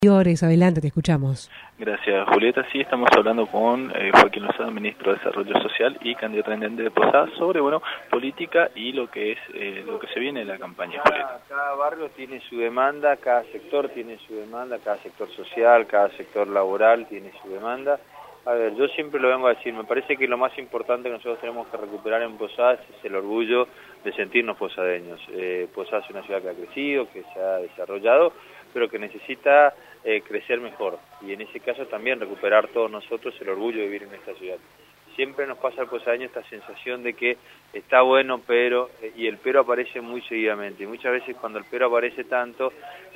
Adelante, te escuchamos. Gracias, Julieta. Sí, estamos hablando con Joaquín Lozada, ministro de Desarrollo Social y candidato a intendente de Posadas, sobre política y lo que es lo que se viene de la campaña, Julieta. Cada barrio tiene su demanda, cada sector tiene su demanda, cada sector social, cada sector laboral tiene su demanda. A ver, yo siempre lo vengo a decir, me parece que lo más importante que nosotros tenemos que recuperar en Posadas es el orgullo de sentirnos posadeños. Posadas es una ciudad que ha crecido, que se ha desarrollado, pero que necesita crecer mejor, y en ese caso también recuperar todos nosotros el orgullo de vivir en esta ciudad. Siempre nos pasa al posadeño esta sensación de que está bueno, pero, y el pero aparece muy seguidamente, y muchas veces cuando el pero aparece tanto,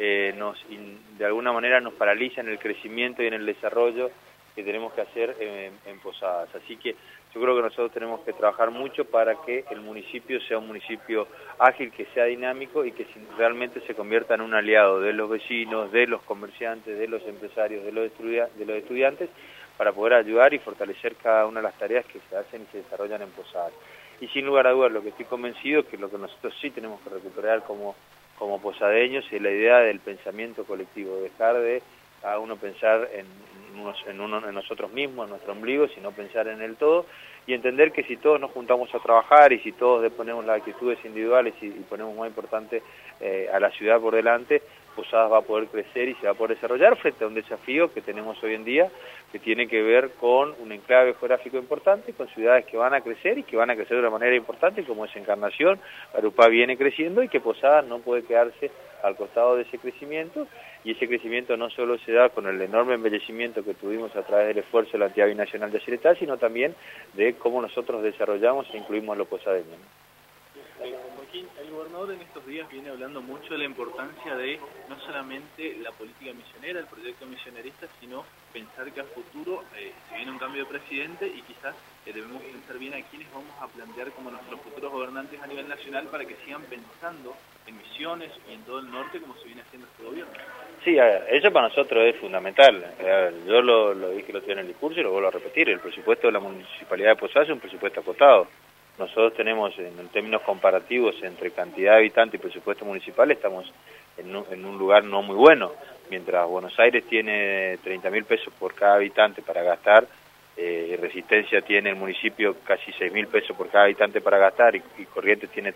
de alguna manera nos paraliza en el crecimiento y en el desarrollo que tenemos que hacer en Posadas. Así que yo creo que nosotros tenemos que trabajar mucho para que el municipio sea un municipio ágil, que sea dinámico y que realmente se convierta en un aliado de los vecinos, de los comerciantes, de los empresarios, de los estudiantes, para poder ayudar y fortalecer cada una de las tareas que se hacen y se desarrollan en Posadas. Y sin lugar a dudas, lo que estoy convencido es que lo que nosotros sí tenemos que recuperar como posadeños es la idea del pensamiento colectivo, dejar de a uno pensar en nosotros mismos, en nuestro ombligo, sino pensar en el todo, y entender que si todos nos juntamos a trabajar y si todos ponemos las actitudes individuales y ponemos más importante a la ciudad por delante, Posadas va a poder crecer y se va a poder desarrollar frente a un desafío que tenemos hoy en día, que tiene que ver con un enclave geográfico importante, con ciudades que van a crecer y que van a crecer de una manera importante, como es Encarnación. Arupá viene creciendo y que Posadas no puede quedarse al costado de ese crecimiento, y ese crecimiento no solo se da con el enorme embellecimiento que tuvimos a través del esfuerzo de la entidad binacional de Yacyretá, sino también de cómo nosotros desarrollamos e incluimos a los posadeños. Joaquín, el gobernador en estos días viene hablando mucho de la importancia de no solamente la política misionera, el proyecto misionerista, sino pensar que a futuro se viene un cambio de presidente y quizás debemos pensar bien a quiénes vamos a plantear como nuestros futuros gobernantes a nivel nacional para que sigan pensando en Misiones y en todo el norte como se viene haciendo este gobierno. Sí, eso para nosotros es fundamental. Yo lo dije el otro día en el discurso y lo vuelvo a repetir. El presupuesto de la Municipalidad de Posadas es un presupuesto acotado. Nosotros tenemos, en términos comparativos entre cantidad de habitantes y presupuesto municipal, estamos en un lugar no muy bueno. Mientras Buenos Aires tiene 30.000 pesos por cada habitante para gastar, Resistencia tiene el municipio casi 6.000 pesos por cada habitante para gastar, y Corrientes tiene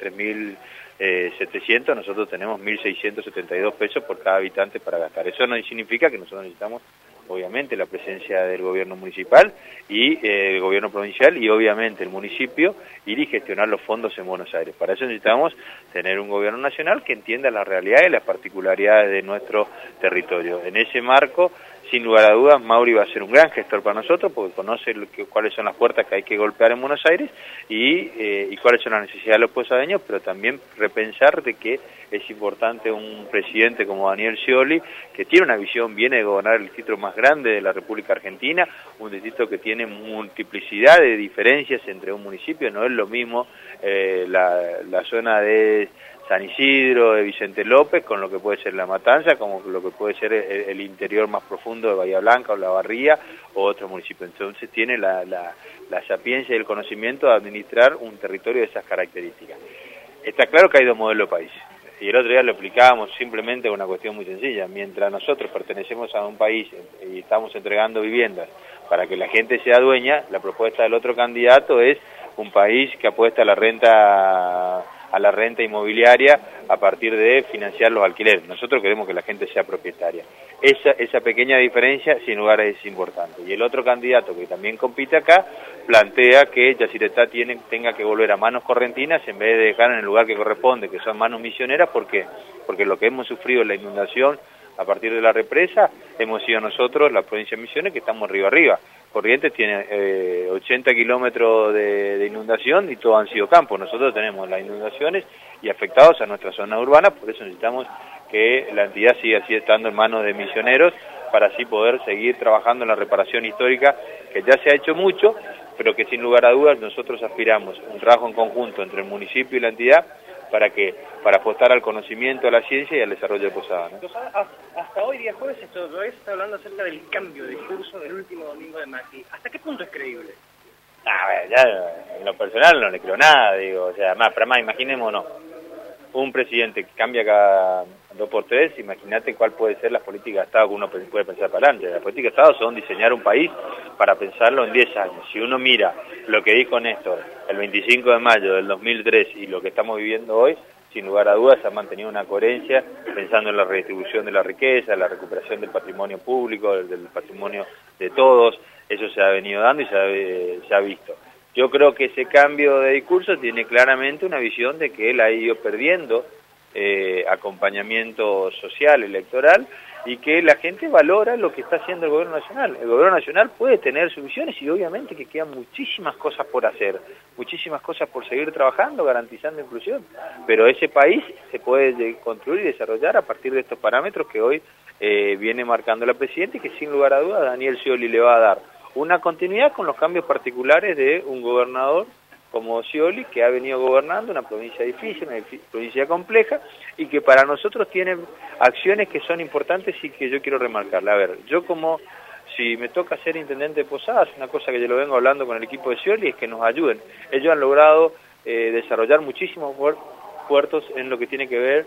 3.700, nosotros tenemos 1.672 pesos por cada habitante para gastar. Eso no significa que nosotros necesitamos, obviamente, la presencia del gobierno municipal y el gobierno provincial y obviamente el municipio ir y gestionar los fondos en Buenos Aires. Para eso necesitamos tener un gobierno nacional que entienda las realidades y las particularidades de nuestro territorio. En ese marco, sin lugar a dudas, Mauri va a ser un gran gestor para nosotros porque conoce cuáles son las puertas que hay que golpear en Buenos Aires y cuáles son las necesidades de los posadeños, pero también repensar de que es importante un presidente como Daniel Scioli, que tiene una visión, viene de gobernar el distrito más grande de la República Argentina, un distrito que tiene multiplicidad de diferencias entre un municipio. No es lo mismo la zona de San Isidro, de Vicente López, con lo que puede ser La Matanza, como lo que puede ser el interior más profundo de Bahía Blanca o La Barría o otro municipio. Entonces tiene la sapiencia y el conocimiento de administrar un territorio de esas características. Está claro que hay dos modelos de país, y el otro día lo explicábamos simplemente con una cuestión muy sencilla. Mientras nosotros pertenecemos a un país y estamos entregando viviendas para que la gente sea dueña, la propuesta del otro candidato es un país que apuesta a la renta inmobiliaria a partir de financiar los alquileres. Nosotros queremos que la gente sea propietaria. Esa pequeña diferencia sin lugar es importante. Y el otro candidato que también compite acá plantea que Yacyretá tenga que volver a manos correntinas en vez de dejar en el lugar que corresponde, que son manos misioneras. ¿Por qué? Porque lo que hemos sufrido en la inundación a partir de la represa hemos sido nosotros, la provincia de Misiones, que estamos arriba. Corrientes tiene 80 kilómetros de inundación y todos han sido campos. Nosotros tenemos las inundaciones y afectados a nuestra zona urbana, por eso necesitamos que la entidad siga así estando en manos de misioneros para así poder seguir trabajando en la reparación histórica, que ya se ha hecho mucho, pero que sin lugar a dudas nosotros aspiramos un trabajo en conjunto entre el municipio y la entidad para apostar al conocimiento, a la ciencia y al desarrollo de Posadas, ¿no? Hasta hoy, día jueves, todavía se está hablando acerca del cambio de curso del último domingo de Macri. ¿Hasta qué punto es creíble? Ya en lo personal no le creo nada, digo, o sea, para más, imaginémonos. un presidente que cambia cada 2 por 3, imagínate cuál puede ser la política de Estado que uno puede pensar para adelante. La política de Estado son diseñar un país para pensarlo en 10 años. Si uno mira lo que dijo Néstor el 25 de mayo del 2003 y lo que estamos viviendo hoy, sin lugar a dudas se ha mantenido una coherencia pensando en la redistribución de la riqueza, la recuperación del patrimonio público, del patrimonio de todos. Eso se ha venido dando y se ha visto. Yo creo que ese cambio de discurso tiene claramente una visión de que él ha ido perdiendo acompañamiento social, electoral, y que la gente valora lo que está haciendo el gobierno nacional. El gobierno nacional puede tener sus visiones y obviamente que quedan muchísimas cosas por hacer, muchísimas cosas por seguir trabajando, garantizando inclusión, pero ese país se puede construir y desarrollar a partir de estos parámetros que hoy viene marcando la presidenta y que sin lugar a dudas Daniel Scioli le va a dar una continuidad con los cambios particulares de un gobernador como Scioli, que ha venido gobernando una provincia difícil, una provincia compleja, y que para nosotros tiene acciones que son importantes y que yo quiero remarcarla. A ver, yo como, si me toca ser intendente de Posadas, una cosa que yo lo vengo hablando con el equipo de Scioli, es que nos ayuden. Ellos han logrado desarrollar muchísimos puertos en lo que tiene que ver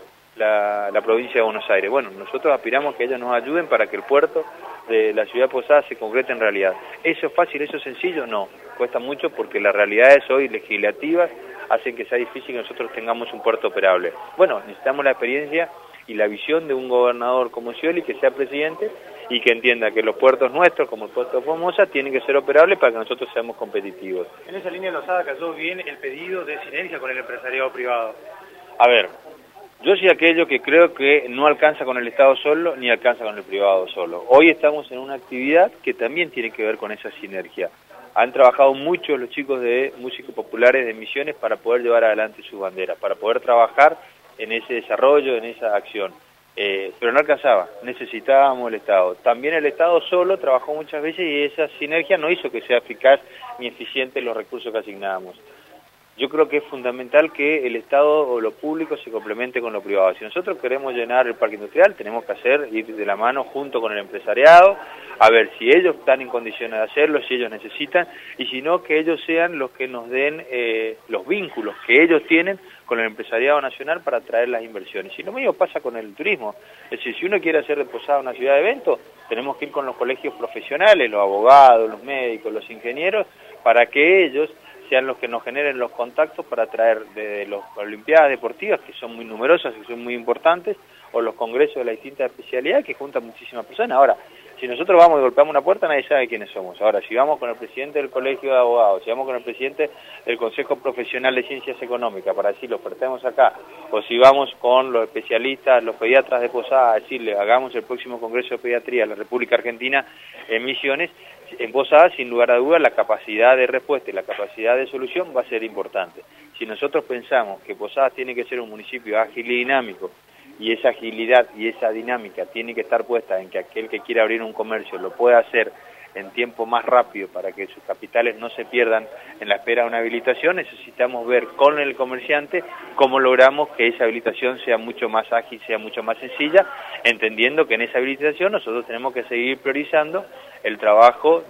la provincia de Buenos Aires. Bueno, nosotros aspiramos que ellos nos ayuden para que el puerto de la ciudad de Posadas se concrete en realidad. ¿Eso es fácil, eso es sencillo? No, cuesta mucho porque las realidades hoy legislativas hacen que sea difícil que nosotros tengamos un puerto operable. Bueno, necesitamos la experiencia y la visión de un gobernador como Scioli que sea presidente y que entienda que los puertos nuestros, como el puerto de Formosa, tienen que ser operables para que nosotros seamos competitivos. En esa línea Lozada cayó bien el pedido de sinergia con el empresariado privado. A ver, yo soy aquello que creo que no alcanza con el Estado solo, ni alcanza con el privado solo. Hoy estamos en una actividad que también tiene que ver con esa sinergia. Han trabajado mucho los chicos de músicos populares de Misiones para poder llevar adelante sus banderas, para poder trabajar en ese desarrollo, en esa acción. Pero no alcanzaba, necesitábamos el Estado. También el Estado solo trabajó muchas veces y esa sinergia no hizo que sea eficaz ni eficiente los recursos que asignábamos. Yo creo que es fundamental que el Estado o lo público se complemente con lo privado. Si nosotros queremos llenar el parque industrial, tenemos que ir de la mano junto con el empresariado, a ver si ellos están en condiciones de hacerlo, si ellos necesitan, y si no, que ellos sean los que nos den los vínculos que ellos tienen con el empresariado nacional para atraer las inversiones. Y lo mismo pasa con el turismo. Es decir, si uno quiere hacer de Posada una ciudad de eventos, tenemos que ir con los colegios profesionales, los abogados, los médicos, los ingenieros, para que ellos sean los que nos generen los contactos para traer de las olimpiadas deportivas, que son muy numerosas y son muy importantes, o los congresos de las distintas especialidades que juntan muchísimas personas. Ahora, si nosotros vamos y golpeamos una puerta, nadie sabe quiénes somos. Ahora, si vamos con el presidente del Colegio de Abogados, si vamos con el presidente del Consejo Profesional de Ciencias Económicas, para decirlo, ofertemos acá, o si vamos con los especialistas, los pediatras de Posada, a decirle, hagamos el próximo Congreso de Pediatría en la República Argentina en Misiones, en Posada, sin lugar a dudas, la capacidad de respuesta y la capacidad de solución va a ser importante. Si nosotros pensamos que Posada tiene que ser un municipio ágil y dinámico, y esa agilidad y esa dinámica tiene que estar puesta en que aquel que quiera abrir un comercio lo pueda hacer en tiempo más rápido para que sus capitales no se pierdan en la espera de una habilitación, necesitamos ver con el comerciante cómo logramos que esa habilitación sea mucho más ágil, sea mucho más sencilla, entendiendo que en esa habilitación nosotros tenemos que seguir priorizando el trabajo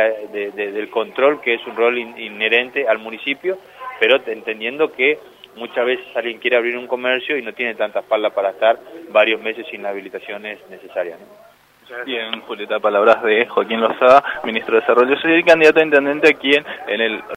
del control, que es un rol inherente al municipio, pero entendiendo que muchas veces alguien quiere abrir un comercio y no tiene tanta espalda para estar varios meses sin las habilitaciones necesarias, ¿no? Bien, Julieta, palabras de Joaquín Lozada, ministro de Desarrollo Social y candidato a intendente aquí en el